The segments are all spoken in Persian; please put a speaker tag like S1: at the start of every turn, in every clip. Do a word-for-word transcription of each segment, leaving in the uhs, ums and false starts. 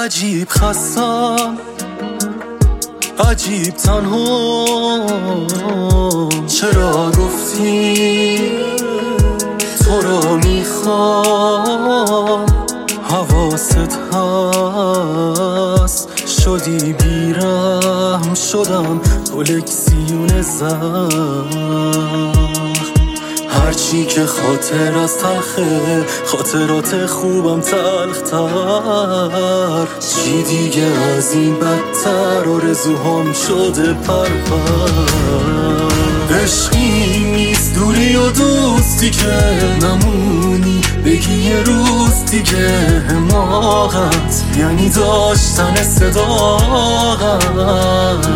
S1: عجیب خستم، عجیب تنها، چرا گفتی تو را میخوام؟ حواست هست شدی بیرم، شدم کلکسیون زخم. هرچی که خاطر از تلخه، خاطرات خوبم تلختر. چی دیگه از این بدتر، آرزوهام شده پرپر. عشقی نیست دوری و دوستی که نمونی، بگی یه روز دیگه حماقت یعنی داشتن صداقت.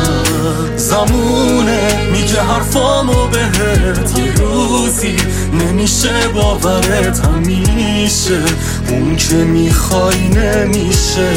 S1: زمونه میگه حرفامو بهت، یه روزی نمیشه باورت، همیشه اون که میخوای نمیشه.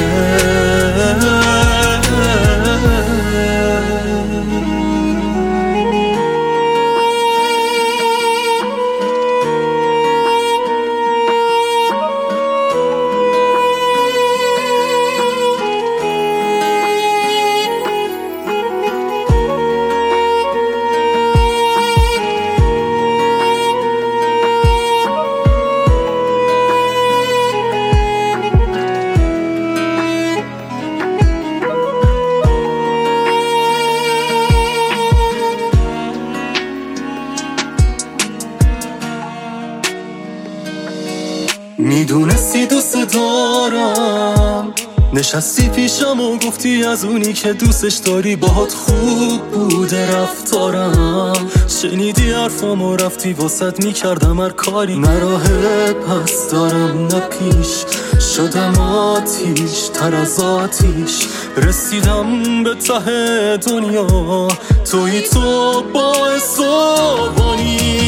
S1: میدونستی دوست دارم، نشستی پیشم و گفتی از اونی که دوستش داری باهات خوب بوده رفتارم. شنیدی حرفم و رفتی واسط میکردم هر کاری، نه راه پس دارم نه پیش. شدم آتیش تر از آتیش، رسیدم به ته دنیا، توی تو باعث آبانی.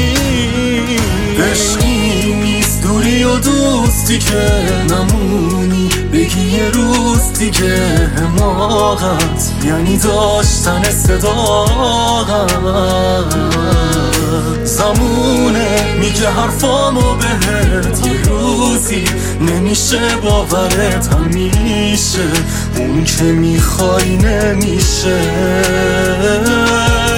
S1: عشقی نیست دوری و دوستی که نمونی، بگی یه روز دیگه حماقت یعنی داشتن صداقت. زمونه میگه حرفامو بهت، یه روزی نمیشه باورت، همیشه اون که میخوای نمیشه.